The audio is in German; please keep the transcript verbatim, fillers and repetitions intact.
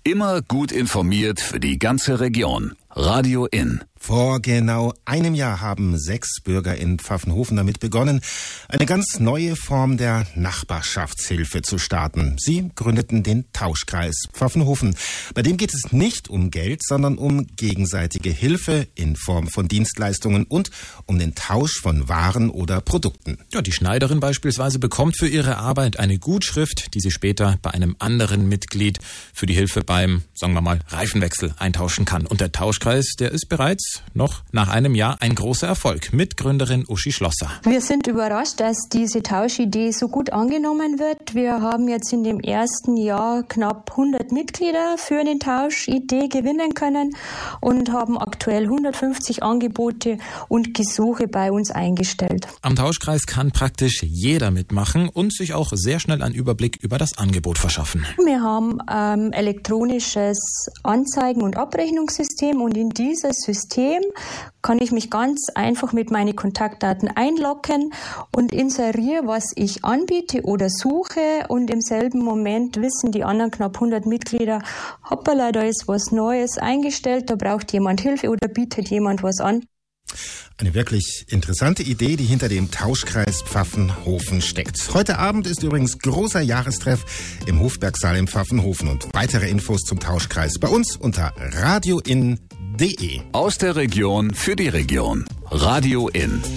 Immer gut informiert für die ganze Region. Radio In. Vor genau einem Jahr haben sechs Bürger in Pfaffenhofen damit begonnen, eine ganz neue Form der Nachbarschaftshilfe zu starten. Sie gründeten den Tauschkreis Pfaffenhofen. Bei dem geht es nicht um Geld, sondern um gegenseitige Hilfe in Form von Dienstleistungen und um den Tausch von Waren oder Produkten. Ja, die Schneiderin beispielsweise bekommt für ihre Arbeit eine Gutschrift, die sie später bei einem anderen Mitglied für die Hilfe beim, sagen wir mal, Reifenwechsel eintauschen kann. Und der Tauschkreis, der ist bereits noch nach einem Jahr ein großer Erfolg. Mitgründerin Uschi Schlosser. Wir sind überrascht, dass diese Tauschidee so gut angenommen wird. Wir haben jetzt in dem ersten Jahr knapp hundert Mitglieder für eine Tauschidee gewinnen können und haben aktuell hundertfünfzig Angebote und Gesuche bei uns eingestellt. Am Tauschkreis kann praktisch jeder mitmachen und sich auch sehr schnell einen Überblick über das Angebot verschaffen. Wir haben ähm, elektronisches Anzeigen- und Abrechnungssystem und in dieses System kann ich mich ganz einfach mit meinen Kontaktdaten einloggen und inseriere, was ich anbiete oder suche, und im selben Moment wissen die anderen knapp hundert Mitglieder, hoppala, da ist was Neues eingestellt, da braucht jemand Hilfe oder bietet jemand was an. Eine wirklich interessante Idee, die hinter dem Tauschkreis Pfaffenhofen steckt. Heute Abend ist übrigens großer Jahrestreff im Hofbergsaal in Pfaffenhofen und weitere Infos zum Tauschkreis bei uns unter radioin punkt de. Aus der Region für die Region. Radio In.